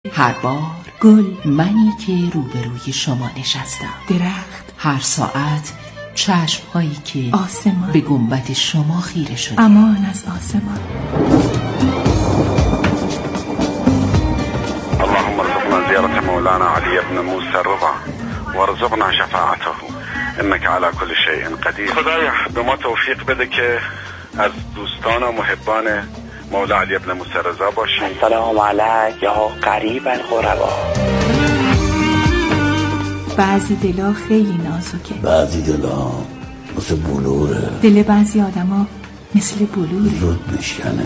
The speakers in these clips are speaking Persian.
هر بار گل، منی که روبروی شما نشستم. درخت، هر ساعت چشم‌هایی که آسمان به گنبد شما خیره شده. امان از آسمان. اللهم ارزقنا زيارة مولانا علي بن موسى الرضا وارزقنا شفاعته انك على كل شيء قدیر. خدایا به ما توفیق بده که از دوستان و محبان مولا علی بن موسی رضا باشیم. سلام علیک یا قریب الغربا. بعضی دلا خیلی نازکه، بعضی دلا مثل بلوره، دل بعضی آدما مثل بلوره، زود میشکنه.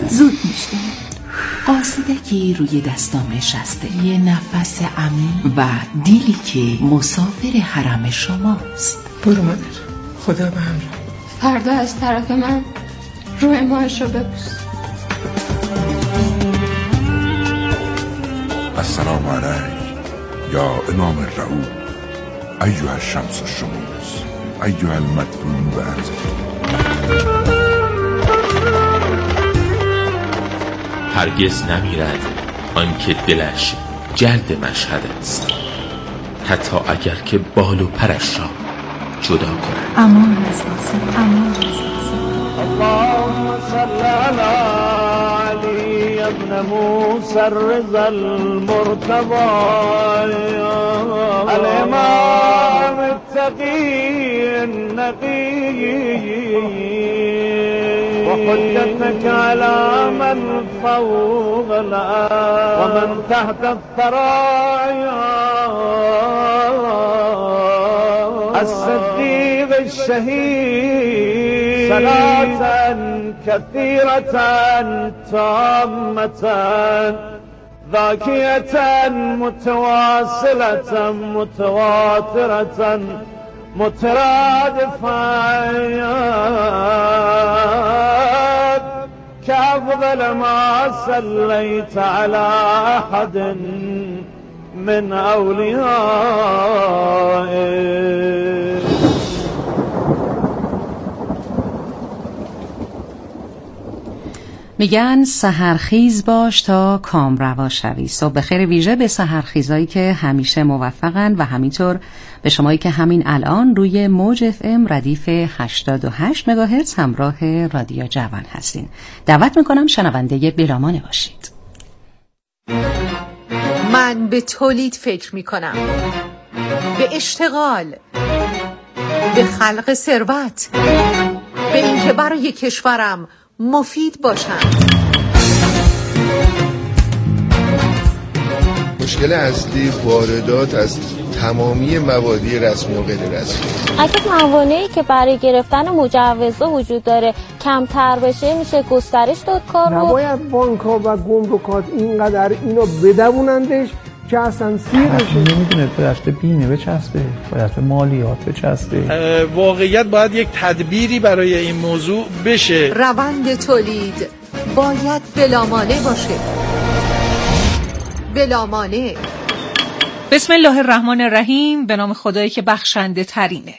قاصدکی روی دستام نشسته، یه نفس عمیق و دیلی که مسافر حرم شماست. برو مادر، خدا به همراه. فردا از طرف من روی ماهشو ببوس. السلام علیک یا امام الرعود ایها الشمس الشموس ایها المدفون بعرض. هرگز نمیرد آنکه دلش جلد مشهد است، حتی اگر که بال و پرش را جدا کند. امان از آسمان، امان از آسمان. اللهم صل علی علی ابن موسی الرضا المرتضی الامام التقی النقی وحجتك على من فوق الأرض ومن تحت الثرايا الصديق الشهيد صلاة كثيرة تامة ذاكية متواصلة متواترة مترادفة كأفضل ما صليت على أحد من أوليائك. میگن سحرخیز باش تا کامروا شوی. صبح بخیر ویژه به سحرخیزایی که همیشه موفقن و همینطور به شمایی که همین الان روی موج FM ردیف 88 مگاهرتز همراه رادیو جوان هستین. دعوت میکنم شنونده بلامانه باشید. من به تولید فکر میکنم، به اشتغال، به خلق ثروت، به اینکه برای کشورم مفید باشم. مشکل اصلی واردات از تمامی موادی رسمی و غیر رسمی. اگه موانعی که برای گرفتن مجوزها وجود داره کمتر بشه میشه گسترش داد کار رو. نباید بانک‌ها و گمرکات اینقدر اینو بدوونندش که اصلا سیر بشه. نمیدونه به دست بیمه بچسبه، به دست مالیات بچسبه. واقعیت باید یک تدبیری برای این موضوع بشه. روند تولید باید بلامانع باشه. بلامانع. بسم الله الرحمن الرحیم. به نام خدایی که بخشنده ترینه.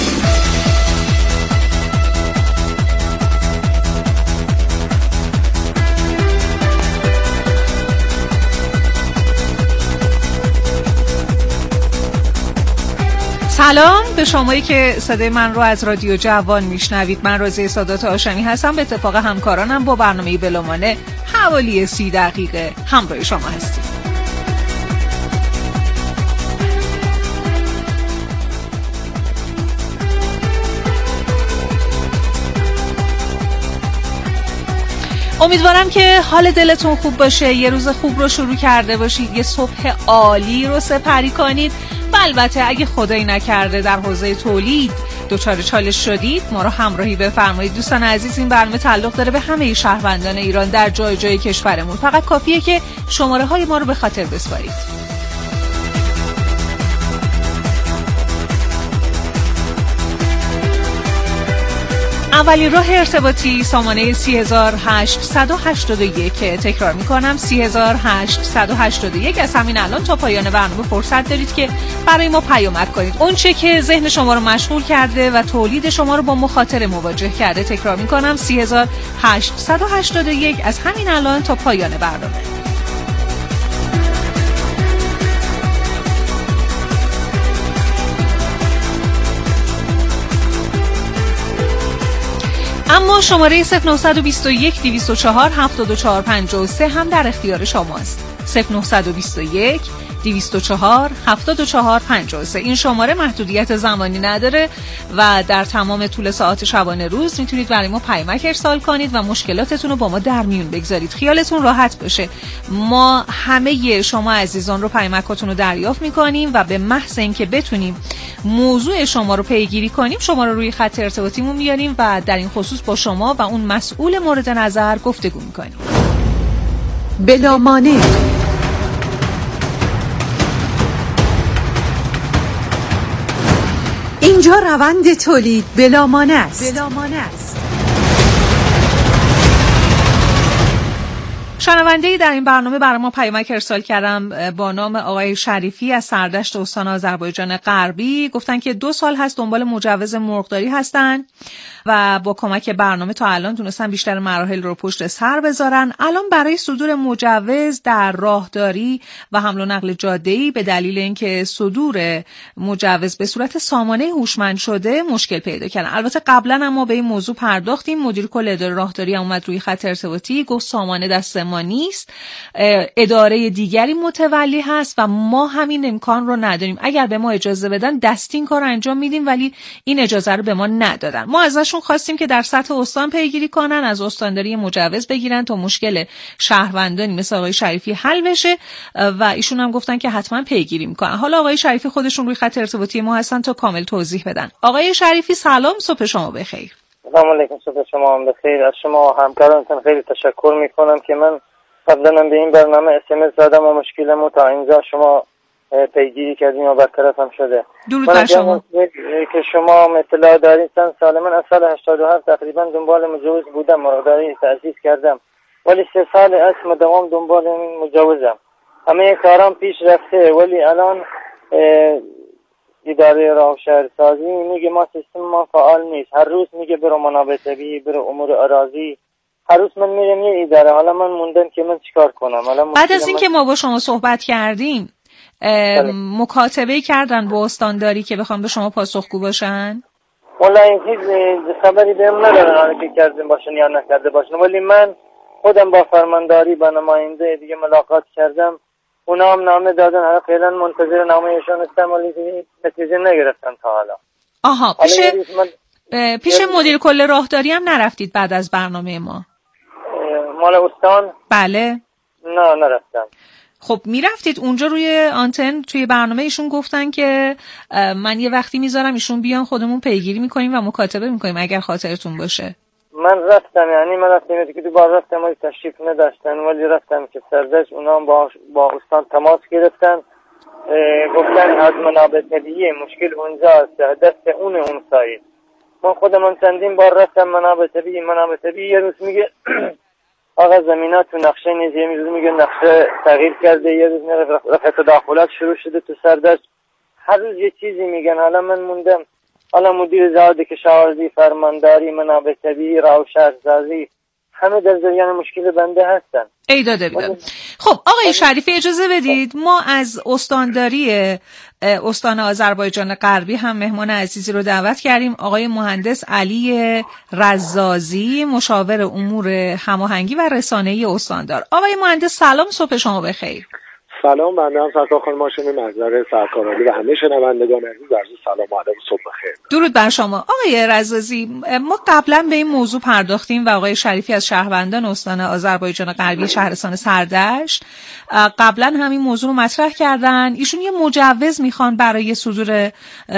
سلام به شمایی که صدای من رو از رادیو جوان میشنوید. من رازی سادات هاشمی هستم. به اتفاق همکارانم با برنامه بلامانه حوالی 30 دقیقه همراه شما هستیم. امیدوارم که حال دلتون خوب باشه، یه روز خوب رو شروع کرده باشید، یه صبح عالی رو سپری کنید و البته اگه خدایی نکرده در حوزه تولید دچار چالش شدید ما رو همراهی بفرمایید. دوستان عزیز، این برنامه تعلق داره به همه شهروندان ایران در جای جای کشورمون. فقط کافیه که شماره های ما رو به خاطر بسپارید. اولین راه ارتباطی سامانه 3881 که تکرار میکنم 3881. از همین الان تا پایان برنامه فرصت دارید که برای ما پیامک کنید. اون چه که ذهن شما رو مشغول کرده و تولید شما رو با مخاطره مواجه کرده. تکرار میکنم 3881 از همین الان تا پایان برنامه. اما شماره 0921 204 7453 هم در اختیار شماست. 0921 204 7453. این شماره محدودیت زمانی نداره و در تمام طول ساعات شبانه روز میتونید برای ما پیامک ارسال کنید و مشکلاتتون رو با ما در میون بگذارید. خیالتون راحت باشه، ما همه شما عزیزان رو پیامکاتون رو دریافت میکنیم و به محض اینکه بتونیم موضوع شما رو پیگیری کنیم شما رو روی خط ارتباطیمون میاریم و در این خصوص با شما و اون مسئول مورد نظر گفتگو میکنیم. بلا مانع. اینجا روند تولید بلا مانع است. شنونده‌ای در این برنامه برای ما پیامک ارسال کردم با نام آقای شریفی از سردشت استان آذربایجان غربی. گفتن که 2 سال هست دنبال مجوز مرغداری هستن و با کمک برنامه تا الان تونستن بیشتر مراحل رو پشت سر بذارن. الان برای صدور مجوز در راهداری و حمل و نقل جاده‌ای به دلیل اینکه صدور مجوز به صورت سامانه هوشمند شده مشکل پیدا کردن. البته قبلا هم ما به این موضوع پرداختیم. مدیر کل اداره راهداری هم اومد روی خط ارتباطی گفت سامانه دست ما نیست، اداره دیگری متولی هست و ما همین امکان رو نداریم. اگر به ما اجازه بدن دستی این کار رو انجام میدیم، ولی این اجازه رو به ما ندادن. ما ازشون خواستیم که در سطح استان پیگیری کنن، از استانداری مجوز بگیرن تا مشکل شهروندانی مثل آقای شریفی حل بشه و ایشون هم گفتن که حتما پیگیری میکنن. حالا آقای شریفی خودشون روی خط ارتباطی ما هستن تا کامل توضیح بدن. آقای شریفی سلام، صبح شما بخیر. سلام علیکم، صبح شما هم بخیر. از شما همکارانتون خیلی تشکر میکنم که من قبلا به این برنامه SMS زدم و مشکلمو تا اینجا شما پیگیری کردیم و برطرف هم شده. درود بر شما. که شما اطلاع دارید چند سال من از سال 87 تقریبا دنبال مجوز بودم، مرغداری تأسیس کردم، ولی 3 سال است مدام دنبال مجوزم. همه کارام پیش رفته ولی الان اداره راه و شهرسازی میگه ما سیستم ما فعال نیست. هر روز میگه برو منابع طبیعی، برو امور اراضی. هر روز من میرم یه اداره. حالا من موندم که من چیکار کنم. بعد از اینکه ما با شما صحبت کردیم مکاتبه کردن با استانداری که بخوام به شما پاسخگو باشن؟ والله این چیز خبری بهم ندارن که کردیم باشن یا نکرده باشن، ولی من خودم با فرمانداری با نماینده دیگه ملاقات کردم، اونا هم نامه دادن. حالا فعلا منتظر نامهشون هستم ولی نتیجه نگرفتن تا حالا. آها، پیش مدیر کل راهداری هم نرفتید بعد از برنامه ما؟ مال استان؟ بله. نه نرفتم. خب میرفتید اونجا روی آنتن توی برنامه ایشون گفتن که من یه وقتی میذارم ایشون بیان خودمون پیگیری میکنیم و مکاتبه میکنیم اگر خاطرتون باشه. من رفتم، یعنی من رفتم که دوباره رفتم ولی تشریف نداشتن، ولی رفتم که سردش اونا هم با استان تماس گرفتن، گفتن از منابع طبیعی مشکل اونجا دست اون سایت. من خودم چندین بار رفتم منابع طبیعی یه روز میگه آقا زمینات تو نقشه نیست، یه روز میگه نقشه تغییر کرده، یه روز میگه رفع تداخلات شروع شده تو سردشت. هر روز یه چیزی میگن. حالا من موندم. حالا مدیر زاد کشاورزی، فرمانداری، منابع طبیعی، راه و شهرسازی همه در جریان مشکل بنده هستن. ای داده بیدم. خب آقای شریفی اجازه بدید ما از استانداری استان آذربایجان غربی هم مهمان عزیزی رو دعوت کردیم، آقای مهندس علی رزازی، مشاور امور هماهنگی و رسانه‌ای استاندار. آقای مهندس سلام، صبح شما بخیر. سلام، بنده هم سرکار خانم هاشمی محضر سرکار عالی و همه شنوندگان عزیز عرض سلام و ادب، صبح بخیر. درود بر شما. آقای رزازی، ما قبلا به این موضوع پرداختیم و آقای شریفی از شهروندان استان آذربایجان غربی شهرستان سردشت قبلا همین موضوع رو مطرح کردن. ایشون یه مجوز میخوان برای صدور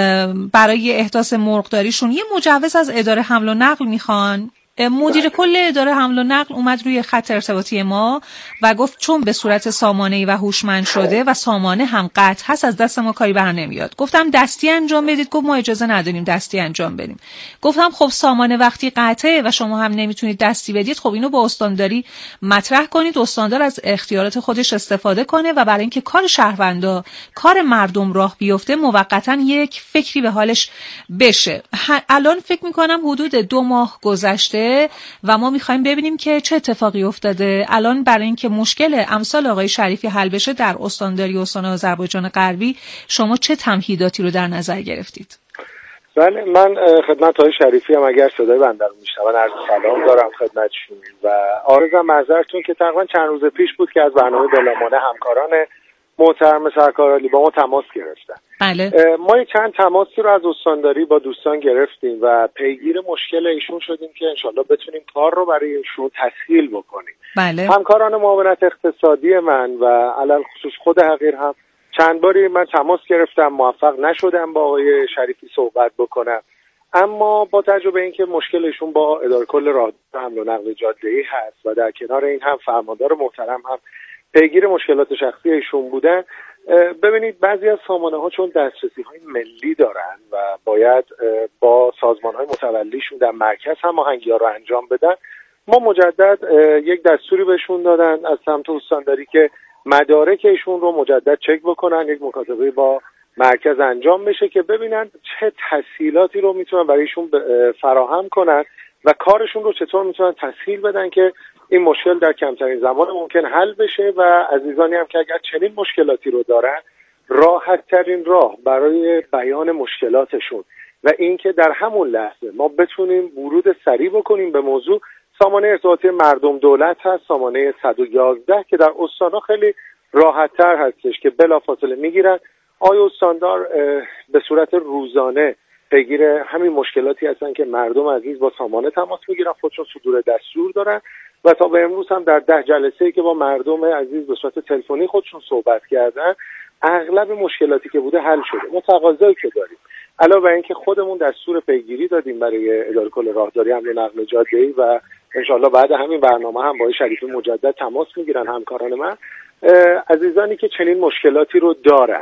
برای احداث مرغداریشون، یه مجوز از اداره حمل و نقل میخوان. مدیر کل اداره حمل و نقل اومد روی خط ارتباطی ما و گفت چون به صورت سامانه‌ای و هوشمند شده و سامانه هم قطع هست از دست ما کاری بر نمیاد. گفتم دستی انجام بدید، گفت ما اجازه نداریم دستی انجام بدیم. گفتم خب سامانه وقتی قطعه و شما هم نمیتونید دستی بدید، خب اینو با استانداری مطرح کنید، استاندار از اختیارات خودش استفاده کنه و برای اینکه کار شهروندا، کار مردم راه بیفته موقتا یک فکری به حالش بشه. الان فکر می‌کنم حدود 2 ماه گذشته و ما میخوایم ببینیم که چه اتفاقی افتاده. الان برای اینکه مشکل امثال آقای شریفی حل بشه در استانداری استان آذربایجان غربی شما چه تمهیداتی رو در نظر گرفتید؟ بله، من خدمت های شریفی هم اگر صدای بنده رو میشنون عرض سلام دارم خدمتشون و عرضم معذرتون که تقریبا چند روز پیش بود که از برنامه بلامانه همکاران محترم سرکار با ما تماس گرفتن. بله. ما چند تماسی رو از استانداری با دوستان گرفتیم و پیگیر مشکل ایشون شدیم که انشالله بتونیم کار رو برای ایشون تسهیل بکنیم. بله. همکاران معاونت اقتصادی من و علل خصوص خود حقیر هم چند باری من تماس گرفتم، موفق نشدم با آقای شریفی صحبت بکنم، اما با تجربه اینکه مشکلشون با اداره کل راهداری حمل و نقل جاده‌ای هست و در کنار این هم فرماندار محترم هم پیگیر مشکلات شخصی ایشون بودن، ببینید بعضی از سامانه‌ها چون دسترسی‌های ملی دارن و باید با سازمان‌های متولیشون در مرکز هماهنگی‌ها رو انجام بدن، ما مجدد یک دستوری بهشون دادن از سمت استانداری که مدارک ایشون رو مجدد چک بکنن، یک مکاتبه با مرکز انجام بشه که ببینن چه تسهیلاتی رو میتونن برای ایشون فراهم کنن و کارشون رو چطور میتونن تسهیل بدن که این مشکل در کمترین زمان ممکن حل بشه و عزیزانی هم که اگر چنین مشکلاتی رو دارن راحت ترین راه برای بیان مشکلاتشون و اینکه در همون لحظه ما بتونیم ورود سریع بکنیم به موضوع، سامانه ارتباطی مردم دولت هست، سامانه 111 که در استان‌ها خیلی راحت‌تر هستش که بلافاصله میگیرن. آیا استاندار به صورت روزانه پیگیر همین مشکلاتی هستن که مردم عزیز با سامانه تماس میگیرن، خودشون صدور دستور دارن و تا به امروز هم در 10 جلسه‌ای که با مردم عزیز به صورت تلفنی خودشون صحبت کردن اغلب مشکلاتی که بوده حل شده. ما تقاضایی که داریم علاوه بر اینکه خودمون دستور پیگیری دادیم برای اداره کل راهداری حمل و نقل جاده‌ای و انشالله بعد همین برنامه هم با شریفی مجدد تماس میگیرن همکاران من، عزیزانی که چنین مشکلاتی رو دارن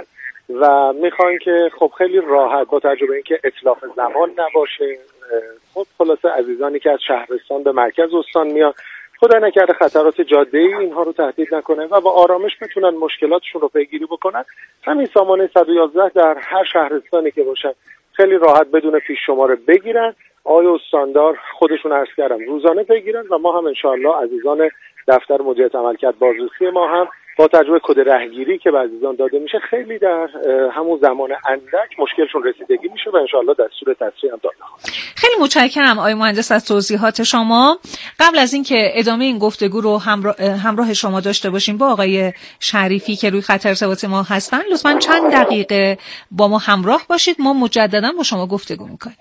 و میخوان که خب خیلی راحت با تجربه اینکه اتلاف زمان نباشه، خب خلاصه عزیزانی که از شهرستان به مرکز استان میان خدا نکرده خطرات جاده‌ای اینها رو تهدید نکنه و با آرامش بتونن مشکلاتشون رو پیگیری بکنن، همین سامانه 111 در هر شهرستانی که باشن خیلی راحت بدون پیش شماره بگیرن. آقای استاندار خودشون عرض کردم روزانه پیگیرن و ما هم انشاءالله عزیزان دفتر مدیریت عملکرد بازرسی ما هم با تجربه کد رهگیری که به عزیزان داده میشه خیلی در همون زمان اندک مشکلشون رسیدگی میشه و انشاءالله دستور تسریع هم داده خواهد. خیلی متشکرم آقای مهندس از توضیحات شما. قبل از اینکه ادامه این گفتگو رو همراه شما داشته باشیم با آقای شریفی که روی خط ارتباط ما هستن، لطفاً چند دقیقه با ما همراه باشید، ما مجددا با شما گفتگو میکنیم.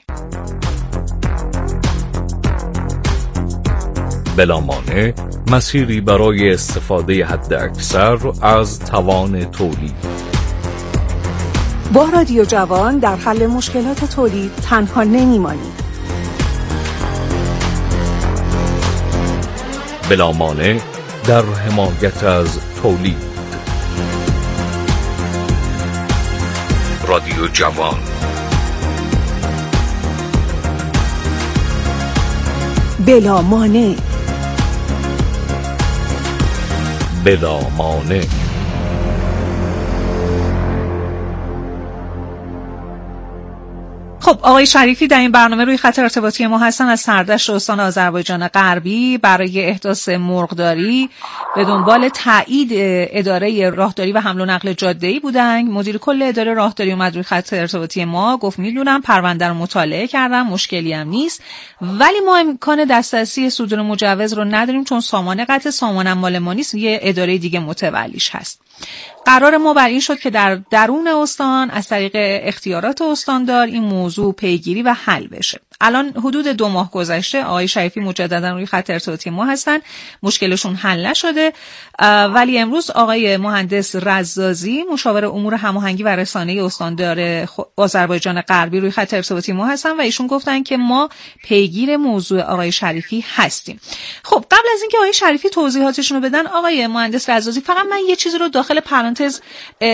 بلامانع، مسیری برای استفاده حداکثر از توان تولید. با رادیو جوان در حل مشکلات تولید تنها نمیمانیم. بلامانع در حمایت از تولید. رادیو جوان. بلامانع. بلامانع. خب آقای شریفی در این برنامه روی خط ارتباطی ما هستن، از سردشت استان آذربایجان غربی برای احداث مرغداری به دنبال تایید اداره راهداری و حمل و نقل جاده‌ای بودن. مدیر کل اداره راهداری اومد روی خط ارتباطی ما، گفت میدونم پرونده رو مطالعه کردم، مشکلی هم نیست، ولی ما امکان دسترسی صدور مجوز رو نداریم چون سامانه قطع، سامانه مال ما نیست، یه اداره دیگه متولیش هست. قرار ما بر این شد که در درون استان از طریق اختیارات استاندار این موضوع پیگیری و حل بشه. الان حدود 2 ماه گذشته، آقای شریفی مجددا روی خط ارتباطی ما هستن، مشکلشون حل نشده، ولی امروز آقای مهندس رزازی مشاور امور هماهنگی و رسانه استاندار آذربایجان غربی روی خط ارتباطی ما هستن و ایشون گفتن که ما پیگیر موضوع آقای شریفی هستیم. خب قبل از اینکه آقای شریفی توضیحاتشون رو بدن، آقای مهندس رزازی فقط من یه چیزی رو داخل پرانتز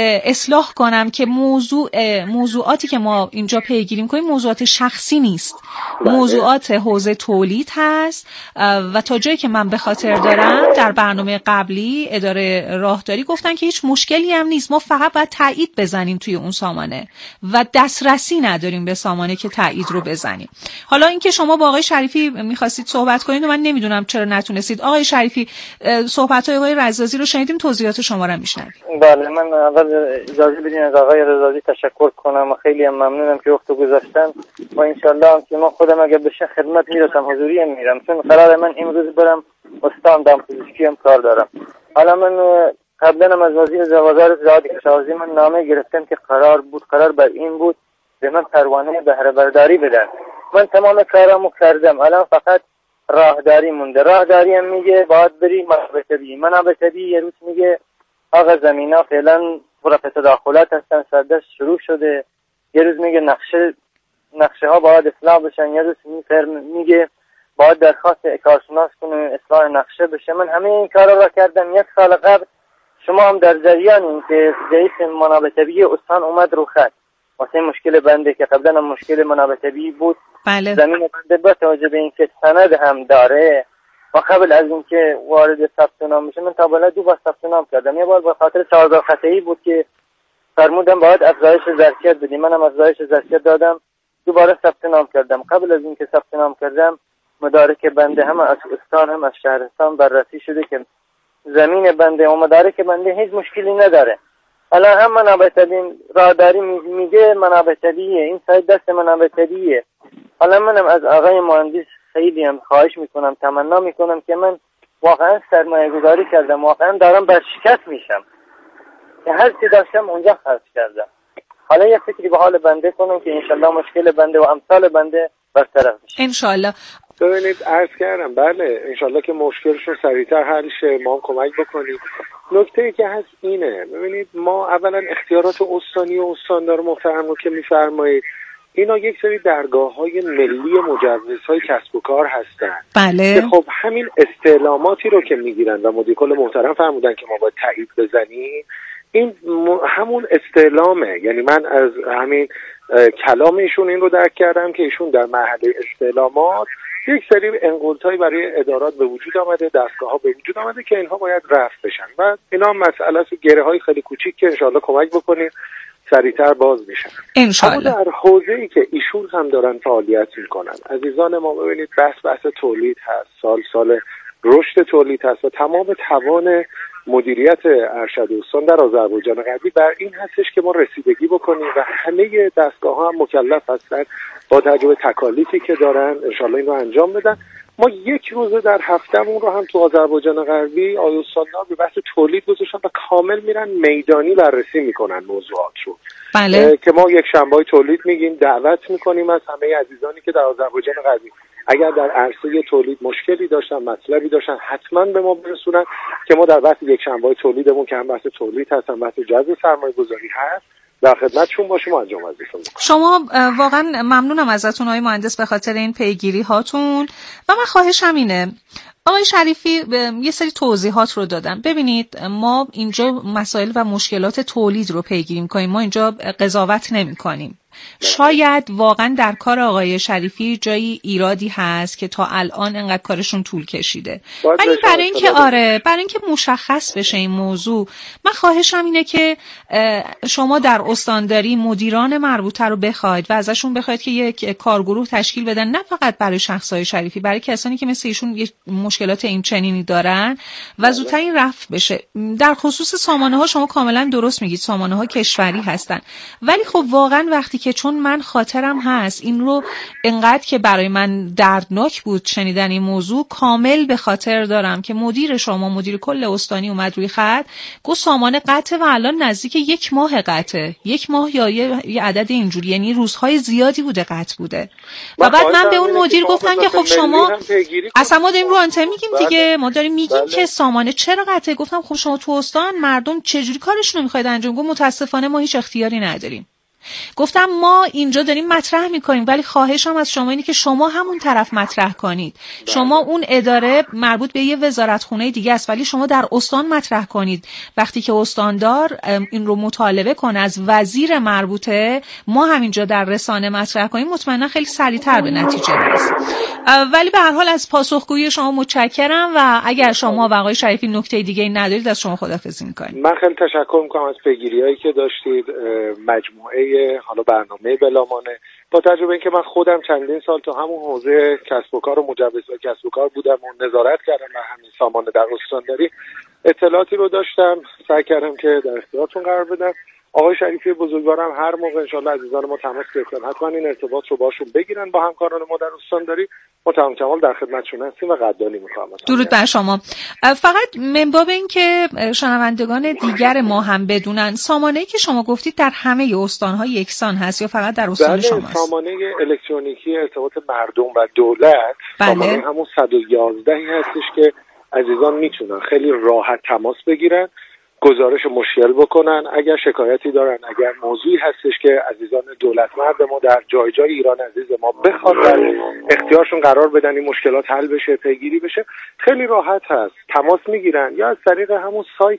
اصلاح کنم که موضوعاتی که ما اینجا پیگیری می‌کنیم موضوعات شخصی نیست. موضوعات حوزه تولید هست و تا جایی که من به خاطر دارم در برنامه قبلی اداره راهداری گفتن که هیچ مشکلی هم نیست، ما فقط باید تایید بزنیم توی اون سامانه و دسترسی نداریم به سامانه که تایید رو بزنیم. حالا اینکه شما با آقای شریفی می‌خواستید صحبت کنید و من نمیدونم چرا نتونستید. آقای شریفی صحبت‌های آقای رزازی رو شنیدیم، توضیحات شما رو میشنویم. بله، من اول اجازه بدین از آقای رزازی تشکر کنم و خیلی ممنونم که وقت گذاشتن و انشالله که من خودم اگر بشه خدمت میرسم، حضوری میرم، چون قرار من امروز برم استان دامپزشکی هم کار دارم. حالا من قبلا از وزارت زراعت کشاورزی من نامه گرفتم که قرار بر این بود به من پروانه بهره برداری بدن. من تمام کارامو کردم، الان فقط راهداری مونده. راهداری هم میگه باید بری منابع طبیعی یه روز میگه آقا زمینا فعلا پر تداخلات هستن، سردش شروع شده، یه روز میگه نقشه ها باید اصلاح بشن، یه روز میگه باید درخواست کارشناس کنه اصلاح نقشه بشه. من همه این کارا را کردم. 1 سال قبل شما هم در جریان این که رئیس منابع طبیعی استان اومد رو خط واسه مشکل بنده که قبلا هم مشکل منابع طبیعی بود. بله. زمین بنده با توجه به اینکه سند هم داره و قبل از اینکه وارد ثبت نام میشه من تا بالا 2 بار ثبت نام کردم. یه بار به خاطر سازگار خطایی بود که فرمودم باید افزایش ظرفیت بدیم، منم افزایش ظرفیت دادم، دوباره ثبت نام کردم. قبل از اینکه ثبت نام کردم مدارک بنده هم از استان هم از شهرستان بررسی شده که زمین بنده و مدارک بنده هیچ مشکلی نداره. الان هم منابع طبیعی راهداری میگه منابع طبیعیه، این سایت دست منابع طبیعیه. حالا منم از آقای مهندس خیلی هم خواهش میکنم، تمنا میکنم که من واقعا سرمایه گذاری کردم، واقعا دارم بر شکست میشم که هر چی داشتم اونجا خرج کردم. حالا یه فکری به حال بنده کنم که انشالله مشکل بنده و امثال بنده برطرف بشه انشالله. ببینید عرض کردم بله انشالله که مشکلشون سریعتر حل شه، ما هم کمک بکنیم. نکته‌ای که هست اینه، ببینید ما اولا اختیارات استانی و استاندار محترم رو که میفرمایید اینا یک سری درگاه‌های ملی مجوزهای کسب و کار هستن. بله. که خب همین استعلاماتی رو که میگیرن و مدیر کل محترم فرمودن که ما باید تایید بزنیم، این همون استعلامه. یعنی من از همین کلام ایشون این رو درک کردم که ایشون در مرحله استعلامات یک سری انقلتایی برای ادارات به وجود آمده، دستگاه‌ها به وجود آمده که اینها باید رفع بشن و اینا مسئله است، گره‌های خیلی کوچیک که انشالله کمک بکنیم سریعتر باز میشن. انشالله. اما در حوزه‌ای که ایشون هم دارن فعالیت میکنن عزیزان ما، ببینید بحث تولید هست، سال رشد تولید هست و تمام توان مدیریت ارشد استان در آذربایجان غربی بر این هستش که ما رسیدگی بکنیم و همه دستگاه‌ها هم مکلف هستن با توجه به تکالیفی که دارن انشالله این رو انجام بدن. ما 1 روزه در هفتهمون رو هم تو آذربایجان غربی آیوستان‌ها به بحث تولید گذاشتن و کامل میرن میدانی بررسی میکنن موضوعات رو. بله. که ما 1 شنبه تولید میگیم، دعوت میکنیم از همه عزیزانی که در آذربایجان غربی اگر در عرصه تولید مشکلی داشتن، مطلبی داشتن، حتما به ما برسونن که ما در بحث 1 شنبه تولیدمون که هم بحث تولید هست، هم بحث جذب سرمایه‌گذاری هست، در خدمتشون باشیم و انجام وظیفه بکنیم. شما واقعا ممنونم ازتون آقای مهندس به خاطر این پیگیری هاتون و من خواهشم اینه آقای شریفی یه سری توضیحات رو دادم. ببینید ما اینجا مسائل و مشکلات تولید رو پیگیری می‌کنیم، ما اینجا قضاوت نمی‌کنیم. شاید واقعا در کار آقای شریفی جایی ایرادی هست که تا الان انقدر کارشون طول کشیده، ولی برای اینکه مشخص بشه این موضوع، من خواهشم اینه که شما در استانداری مدیران مربوطه رو بخواید و ازشون بخواید که یک کارگروه تشکیل بدن، نه فقط برای شخصای شریفی، برای کسانی که مثل ایشون مشکلات این چنینی دارن و زودتر این رفع بشه. در خصوص سامانه ها شما کاملا درست میگید، سامانه ها کشوری هستن، ولی خب واقعا وقتی که چون من خاطرم هست این رو انقدر که برای من دردناک بود شنیدن این موضوع، کامل به خاطر دارم که مدیر کل استانی اومد روی خط گفت سامانه قطعه و الان نزدیک 1 ماه قطعه، 1 ماه یا یه عدد اینجوری، یعنی روزهای زیادی بوده قطع بوده. و بعد من به اون مدیر گفتم که خب شما اصلا ما داریم رو آنتن میگیم دیگه، ما داریم میگیم که سامانه چرا قطعه. گفتم خب شما تو استان مردم چجوری کارشون رو میخواید انجام؟ گفت متاسفانه ما هیچ اختیاری نداریم. گفتم ما اینجا داریم مطرح میکنیم، ولی خواهشم از شما اینه که شما همون طرف مطرح کنید. شما اون اداره مربوط به یه وزارتخونه دیگه است، ولی شما در استان مطرح کنید. وقتی که استاندار این رو مطالبه کنه از وزیر مربوطه، ما همینجا در رسانه مطرح کنیم، مطمئنا خیلی سریعتر به نتیجه میرسیم. ولی به هر حال از پاسخگویی شما متشکرم و اگر شما و آقای شریفی نکته دیگه ندارید از شما خداحافظی میکنیم. من خیلی تشکر میکنم از پیگیری‌هایی که داشتید. مجموعه حالا برنامه بلامانه، با تجربه اینکه من خودم چندین سال تو همون حوزه کسب و کار و مجوزهای کسب و کار بودم و نظارت کردم و همین سامانه در استانداری، اطلاعاتی رو داشتم، سعی کردم که در اختیارتون قرار بدم. آقای شریفی بزرگوارم هر موقع انشالله عزیزان ما تماس گرفتن حتما این ارتباط رو باشون بگیرن با همکاران ما در استانداری. ما تمام کمال در خدمتشون هستیم و قدردانی می‌کنم. درود بر شما. فقط من باب این که شنوندگان دیگر ما هم بدونن، سامانه‌ای که شما گفتید در همه استان‌ها یکسان هست یا فقط در استان شماست؟ سامانه الکترونیکی ارتباط مردم و دولت، سامانه همون 111 هستش که عزیزان میتونن خیلی راحت تماس بگیرن، گزارش مشکل بکنن. اگر شکایتی دارن، اگر موضوعی هستش که عزیزان دولتمرد ما در جای جای ایران عزیز ما بخواد در اختیارشون قرار بدن این مشکلات حل بشه، پیگیری بشه، خیلی راحت هست. تماس میگیرن یا از طریق همون سایت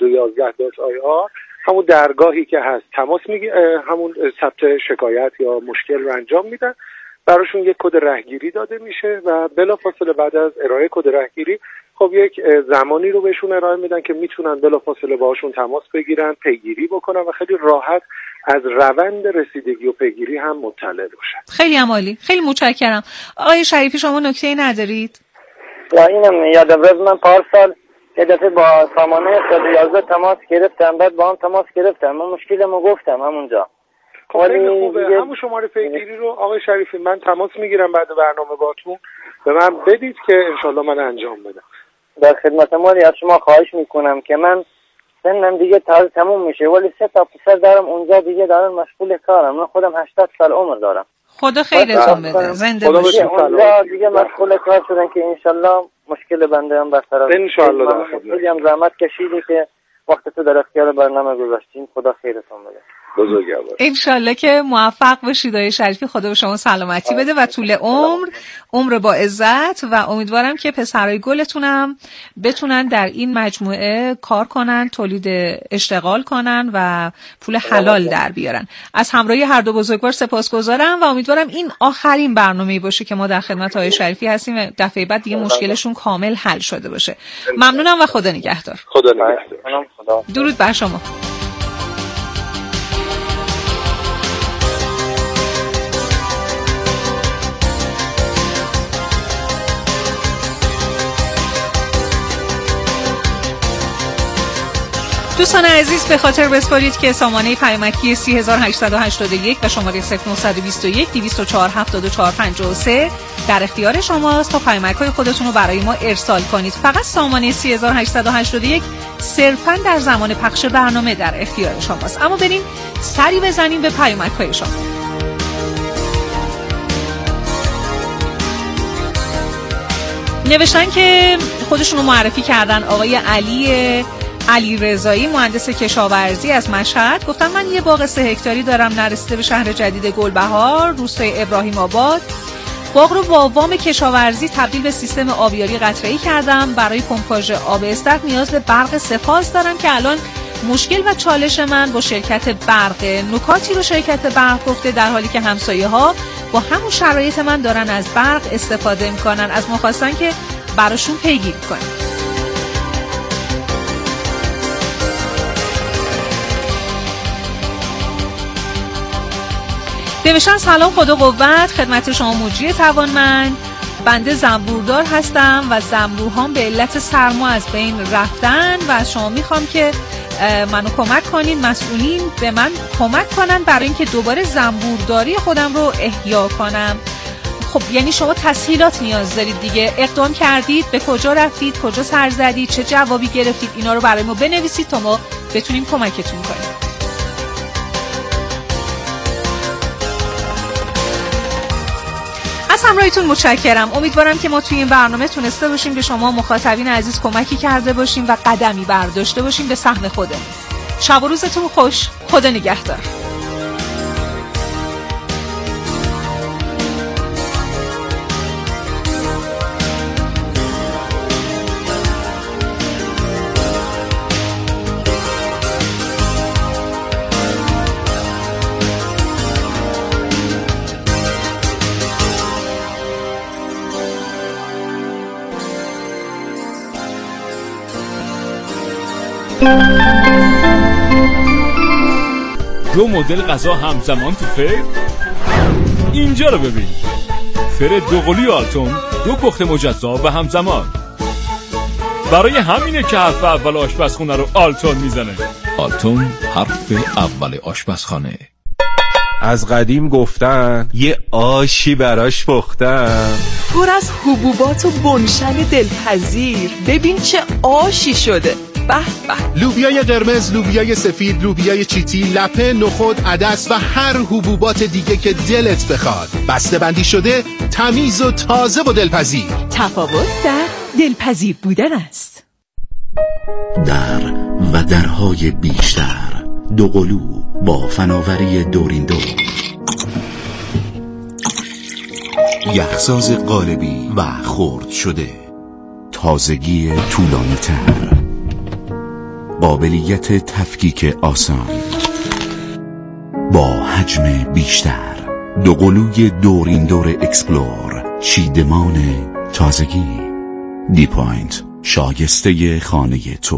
111.ir، همون درگاهی که هست، تماس همون ثبت شکایت یا مشکل رو انجام میدن. براشون یک کد رهگیری داده میشه و بلافاصله بعد از ارائه کد رهگیری خب یک زمانی رو بهشون ارائه میدن که میتونن بلافاصله باهاشون تماس بگیرن، پیگیری بکنن و خیلی راحت از روند رسیدگی و پیگیری هم مطلع باشن. خیلی عالی، خیلی متشکرم. آقای شریفی شما نکته‌ای ندارید؟ لا اینم یادم رفت، من پارسال یه دفعه با سامانه 111 تماس گرفتم، بعد با هم تماس گرفتم، من مشکلمو گفتم همونجا. خیلی خوبه. همون شماره پیگیری رو آقای شریفی من تماس میگیرم بعد برنامه باتون، به من بدید که انشالله من انجام بدم. در خدمت مالی از شما خواهش میکنم که من سنم دیگه تازه تموم میشه، ولی 3 تا پسر دارم اونجا دیگه دارن مشغول کارم. من خودم 80 سال عمر دارم. خدا خیرتون بده، زنده باشید. اونجا دیگه مشغول کار شدن که انشالله مشکل بنده هم برطرف بشه. انشالله در خدمت. خیلی هم زحمت کشیدی که وقت تو در اختیار برنامه گذاشتین. خدا خیرتون بده. انشالله که موفق باشید آقای شریفی. خدا به شما سلامتی بده و طول عمر با عزت، و امیدوارم که پسرای گلتونم بتونن در این مجموعه کار کنن، تولید اشتغال کنن و پول حلال در بیارن. از همراهی هر دو بزرگوار سپاسگزارم و امیدوارم این آخرین برنامه‌ای باشه که ما در خدمت آقای شریفی هستیم و دفعه بعد دیگه مشکلشون کامل حل شده باشه. ممنونم و خدا نگهدار. خدا نگهدار. درود بر شما. دوستان عزیز به خاطر بسپارید که سامانه پیامکی 3881 و شماره 0921 204 7453 در اختیار شماست تا پیامک‌های خودتون رو برای ما ارسال کنید. فقط سامانه 3881 صرفاً در زمان پخش برنامه در اختیار شماست. اما بریم سری بزنیم به پیامک‌های شما. نوشتن که خودشون رو معرفی کردن، آقای علی رضایی، مهندس کشاورزی از مشهد. گفتن من یه باغ 3 هکتاری دارم نرسیده به شهر جدید گلبهار، روستای ابراهیم آباد. باغ رو با وام کشاورزی تبدیل به سیستم آبیاری قطره‌ای کردم. برای پمپاژ آب استخر نیاز به برق سه‌فاز دارم که الان مشکل و چالش من با شرکت برق. نکاتی رو شرکت برق گفته، در حالی که همسایه‌ها با همون شرایط من دارن از برق استفاده می‌کنن. از ما خواستن که براشون پیگیری کنیم. نوشتن سلام، خدا قوت خدمت شما مجری توانمند. بنده زنبوردار هستم و زنبورهام به علت سرما از بین رفتن و از شما میخوام که منو کمک کنین، مسئولین به من کمک کنن برای اینکه دوباره زنبورداری خودم رو احیا کنم. خب یعنی شما تسهیلات نیاز دارید دیگه. اقدام کردید، به کجا رفتید، کجا سر زدید، چه جوابی گرفتید، اینا رو برای ما بنویسید تا ما بتونیم کمکتون کنیم. از همراهیتون متشکرم. امیدوارم که ما توی این برنامه تونسته باشیم به شما مخاطبین عزیز کمکی کرده باشیم و قدمی برداشته باشیم به سهم خودمون. شب و روزتون خوش. خدا نگهدار. دو مدل غذا همزمان تو فر؟ اینجا رو ببین. فر دوقلوی آلتون، دو پخت مجزا و همزمان. برای همینه که حرف اول آشپزخونه رو آلتون میزنه. آلتون، حرف اول آشپزخانه. از قدیم گفتن یه آشی براش پختم، پر از حبوبات و بنشن دلپذیر. ببین چه آشی شده. به به. لوبیای قرمز، لوبیای سفید، لوبیای چیتی، لپه، نخود، عدس و هر حبوبات دیگه که دلت بخواد. بسته بندی شده، تمیز و تازه و دلپذیر. تفاوت در دلپذیر بودن است. در و درهای بیشتر، دوقلو با فناوری دورین. یخساز قالبی و خرد شده، تازگی طولانی تر، قابلیت تفکیک آسان با حجم بیشتر. دوقلوی دورین دور اکسپلور، چیدمان تازگی. دی پوینت، شایسته خانه تو.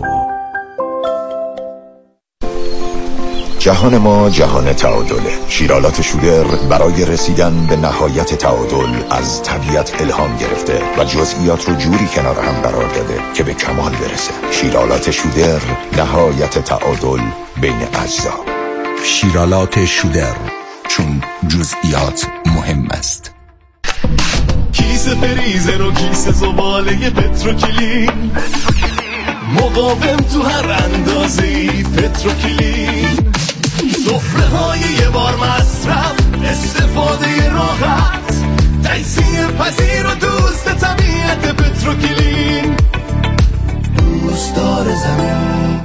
جهان ما جهان تعادله. شیرالات شودر برای رسیدن به نهایت تعادل از طبیعت الهام گرفته و جزئیات رو جوری کنار هم قرار داده که به کمال برسه. شیرالات شودر، نهایت تعادل بین اجزا. شیرالات شودر، چون جزئیات مهم است. کیسه فریزر و کیسه زباله پتروکلین، مقاوم تو هر اندازه‌ای. پتروکلین، سفره های یه بار مصرف، استفاده راحت، تجزیه پذیر و دوست طبیعت. پتروکلین، دوستدار زمین.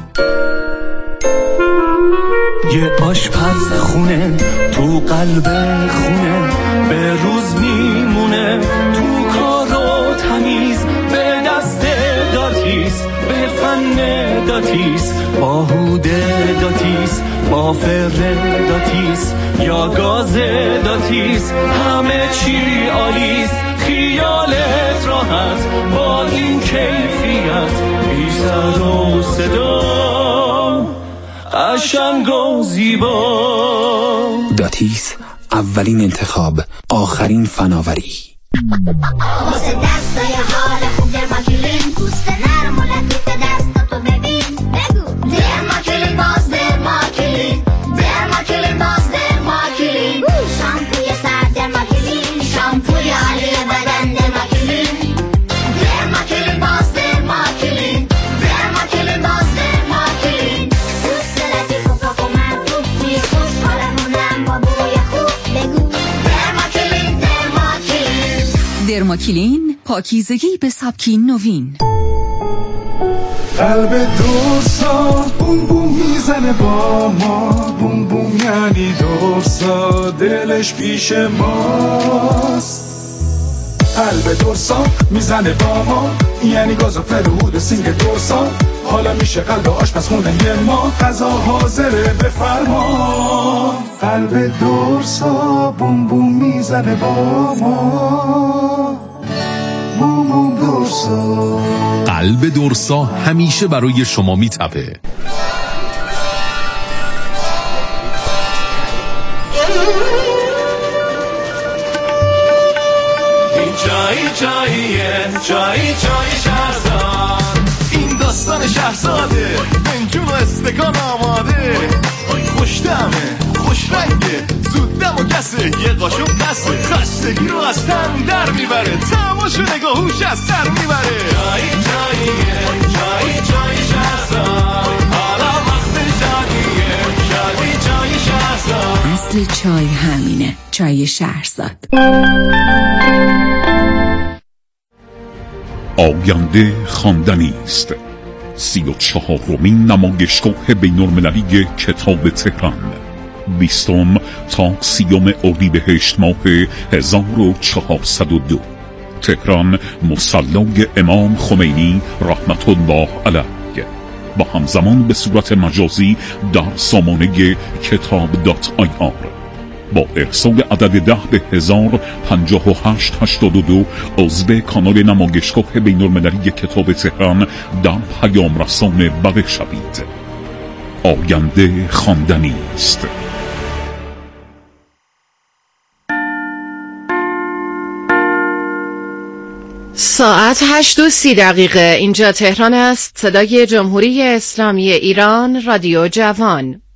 یه آشپز خونه تو قلب خونه، به روز میمونه تو کار و تمیز. به دست داتیس، به فن داتیس، با هوده داتیس، با فر داتیس یا گاز داتیس، همه چی عالیست. خیالت راحت با این کیفیت، بی سر و صدا، قشنگ و زیبا. داتیس، اولین انتخاب، آخرین فناوری. واسه دستای حال خوب درماکلین، پوست نرم و لطیف دستاتو ببین. بگو درماکلین، باز درماکلین، درماکلین، باز درماکلین. شامپوی سر درماکلین، شامپوی عالی بدن درماکلین. درماکلین، باز درماکلین، درماکلین، باز درماکلین. پوست لطیف و پاک و مرطوب، توی خوشحالمونم با بوی خوب. بگو درماکلین، درماکلین. درماکلین، پاکیزگی به سبکی نوین. قلب دوستا بوم بوم میزنه با ما، بوم بوم یعنی دوستا، دلش پیش ماست. قلب دوستا میزنه با ما، یعنی گاز و فرهود سینگ دوستا. حالا میشه قلب آشپزخونه ما، غذا حاضره بفرما. قلب دوستا بوم بوم میزنه با ما، بوم بوم دورسا. قلب دورسا همیشه برای شما میتپه. این چایی شهرزاد، این داستان شهرزاده، بنجون و استکان آماده. خوش دمه، خوش رنگه، زود دم و کسه، یه قاشق بسه، خستگی رو از تن در میبره، تماش و نگاهوش از سر میبره. چایی شهرزاد، حالا وقت شادیه، شادی چای شهرزاد. اصل چای همینه، چای شهرزاد. آینده خواندنی است. 34مین نمایشگاه بین‌المللی کتاب تهران، 20 تا 30 اردیبهشت ماه 1402. تهران، مصلی امام خمینی رحمت الله علیه، با همزمان به صورت مجازی در سامانه کتاب.ir. با ارسال عدد 10 به 105882 عضو کانال نمایشگاه بین‌المللی کتاب تهران در پیام رسان بقیه شوید. آینده خواندنی است. ساعت 8:30 اینجا تهران است. صدای جمهوری اسلامی ایران، رادیو جوان.